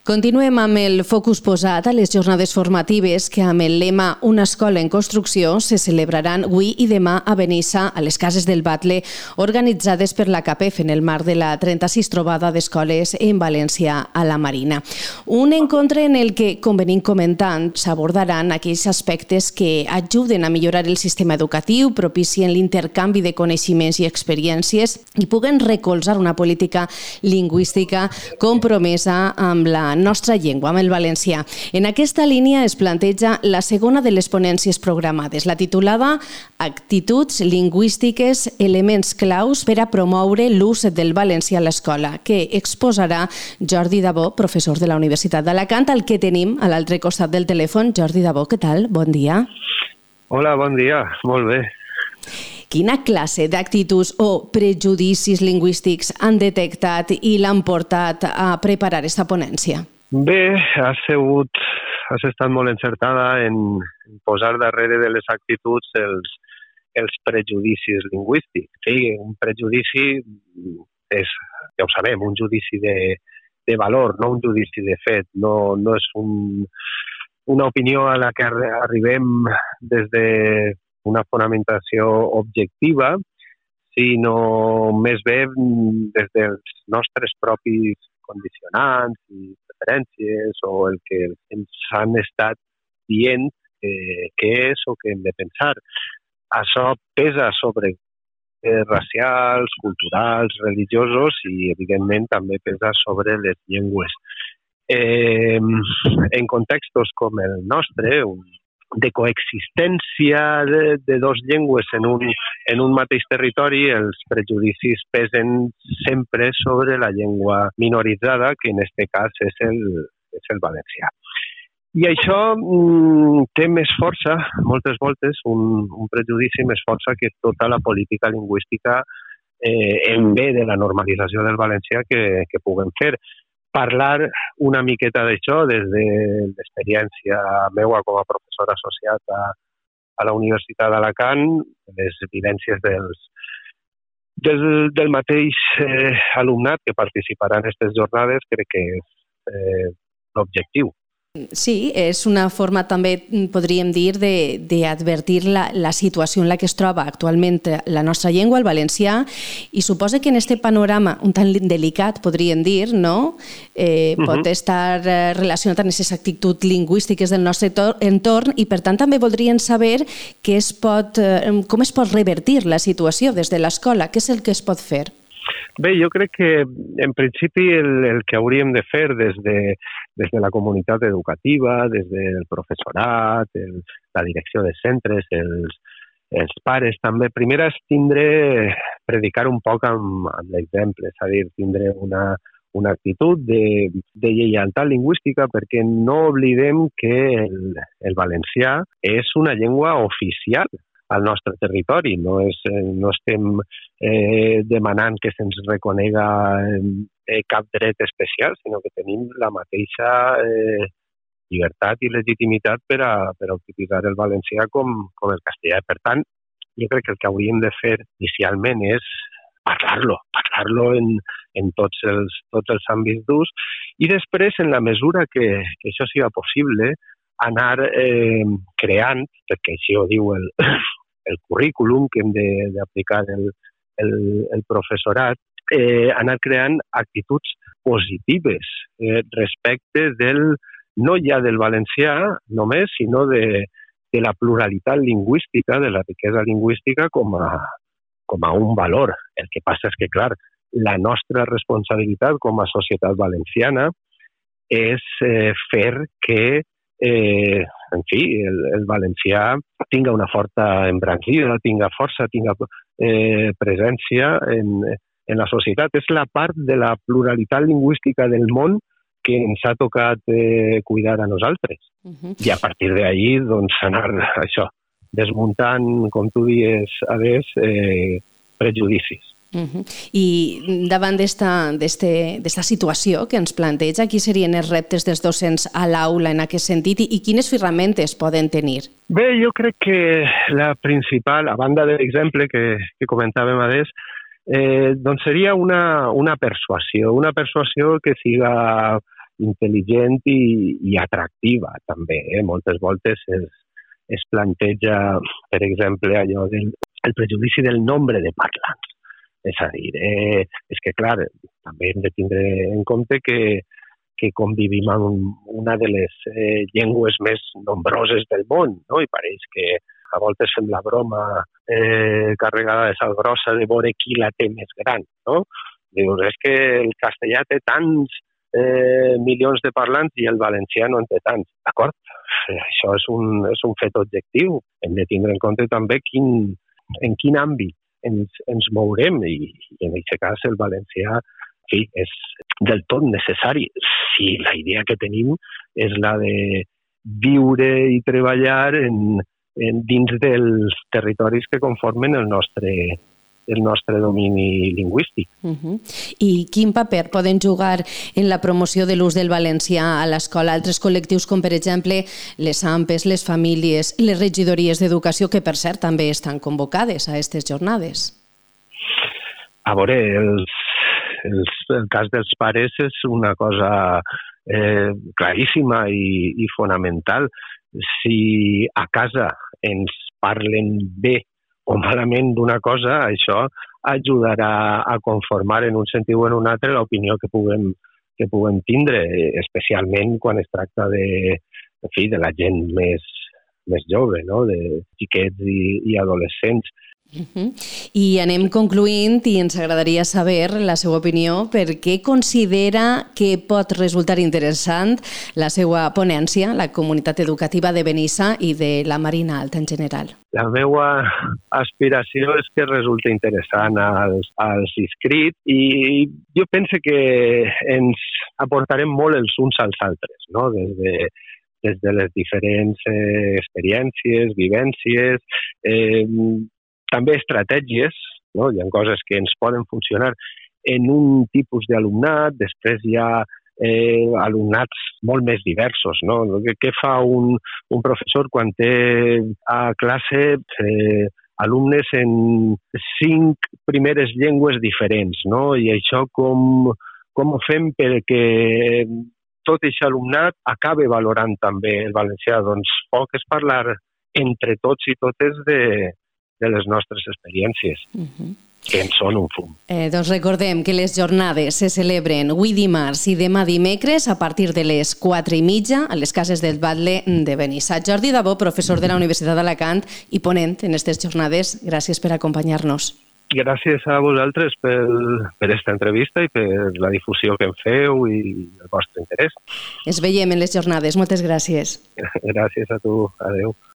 Continuem amb el focus posat a les jornades formatives que amb el lema Una escola en construcció se celebraran avui i demà a Benissa, a les Cases del Batle, organitzades per la CAPEF en el marc de la 36 trobada d'escoles en valencià a la Marina. Un encontre en el que, com venim comentant, s'abordaran aquells aspectes que ajuden a millorar el sistema educatiu, propicien l'intercanvi de coneixements i experiències i puguen recolzar una política lingüística compromesa amb la nostra llengua, amb el valencià. En aquesta línia es planteja la segona de les ponències programades, la titulada Actituds lingüístiques, elements claus per a promoure l'ús del valencià a l'escola, que exposarà Jordi Dabó, professor de la Universitat d'Alacant, al que tenim a l'altre costat del telèfon. Jordi Dabó, què tal? Bon dia. Hola, bon dia. Molt bé. Quina classe d'actituds o prejudicis lingüístics han detectat i l'han portat a preparar aquesta ponència? Bé, has estat molt encertada en posar darrere de les actituds els prejudicis lingüístics. Sí, un prejudici és, ja ho sabem, un judici de valor, no un judici de fet. No és una opinió a la que arribem des de una fonamentació objectiva, sinó més bé des dels nostres propis condicionants i preferències o el que ens han estat dient què és o què hem de pensar. Això pesa sobre racials, culturals, religiosos i, evidentment, també pesa sobre les llengües. En contextos com el nostre, de coexistència de dos llengües en un mateix territori, els prejudicis pesen sempre sobre la llengua minoritzada, que en aquest cas és el valencià. I això té més força, moltes voltes, un prejudici més força que tota la política lingüística en bé de la normalització del valencià que puguem fer. Parlar una miqueta d'això des de l'experiència meva com a professor associat a la Universitat d'Alacant, les vivències del mateix alumnat que participarà en aquestes jornades, crec que és l'objectiu. Sí, és una forma també, podríem dir, d'advertir la situació en la que es troba actualment la nostra llengua, el valencià, i suposa que en aquest panorama un tan delicat, podríem dir, no? Pot estar relacionat amb aquestes actituds lingüístiques del nostre entorn i, per tant, també voldrien saber com es pot revertir la situació des de l'escola, què és el que es pot fer? Bé, jo crec que, en principi, el que hauríem de fer des de la comunitat educativa, des del professorat, la direcció de centres, els pares també, primer és predicar un poc amb l'exemple, és a dir, tindre una actitud de lleialtat lingüística, perquè no oblidem que el valencià és una llengua oficial al nostre territori. No estem demanant que se'ns reconega cap dret especial, sinó que tenim la mateixa llibertat i legitimitat per a utilitzar el valencià com el castellà. Per tant, jo crec que el que hauríem de fer inicialment és parlar-lo en tots els àmbits d'ús i després, en la mesura que això sigui possible, anar creant, perquè així ho diu el currículum que hem d'aplicar el professorat, anar creant actituds positives respecte no ja del valencià només, sinó de la pluralitat lingüística, de la riquesa lingüística com a un valor. El que passa és que, clar, la nostra responsabilitat com a societat valenciana és fer que en fi, el valencià tinga una forta embranzida, tinga força, tinga presència en la societat. És la part de la pluralitat lingüística del món que ens ha tocat cuidar a nosaltres. I a partir d'ahí, doncs, anar desmuntant, com tu dius, prejudicis. I davant d'esta situació que ens planteja, quins serien els reptes dels docents a l'aula en aquest sentit i quines ferramentes poden tenir? Bé, jo crec que la principal, a banda de l'exemple que comentàvem adés, doncs seria una persuasió que siga intel·ligent i atractiva, també. Moltes voltes es planteja, per exemple, allò del prejudici del nombre de parlants. És a dir, és que, clar, també hem de tindre en compte que convivim amb una de les llengües més nombroses del món, no? I pareix que a voltes fem la broma carregada de sal grossa de veure qui la té més gran, no? Dius, és que el castellà té tants milions de parlants i el valencià no en té tants. D'acord? Això és un fet objectiu. Hem de tindre en compte també en quin àmbit ens mourem i en aquest cas el valencià és del tot necessari si la idea que tenim és la de viure i treballar dins dels territoris que conformen el nostre domini lingüístic. I quin paper poden jugar en la promoció de l'ús del valencià a l'escola altres col·lectius com, per exemple, les AMPes, les famílies, les regidories d'educació, que, per cert, també estan convocades a aquestes jornades? A veure, el cas dels pares és una cosa claríssima i fonamental. Si a casa ens parlen bé o malament d'una cosa, això ajudarà a conformar en un sentit o en un altre l'opinió que puguem tindre, especialment quan es tracta de la gent més jove, no? De xiquets i adolescents. I anem concloent i ens agradaria saber la seva opinió per què considera que pot resultar interessant la seva ponència, la comunitat educativa de Benissa i de la Marina Alta en general. La meva aspiració és que resulti interessant als inscrits i jo penso que ens aportarem molt els uns als altres, no? Des de les diferents experiències, vivències, també estratègies, no? Hi ha coses que ens poden funcionar en un tipus d'alumnat, després hi ha alumnats molt més diversos, no? Què fa un professor quan té a classe alumnes en 5 primeres llengües diferents, no? I això com ho fem perquè tot aquest alumnat acabe valorant també el valencià? Doncs poc és parlar entre tots i totes de les nostres experiències, que en són un fum. Doncs recordem que les jornades se celebren avui dimarts i demà dimecres a partir de les 4:30 a les Cases del Batlle de Benissa. Jordi Dabó, professor de la Universitat d'Alacant i ponent en aquestes jornades, gràcies per acompanyar-nos. Gràcies a vosaltres per aquesta entrevista i per la difusió que en feu i el vostre interès. Ens veiem en les jornades. Moltes gràcies. Gràcies a tu. Adéu.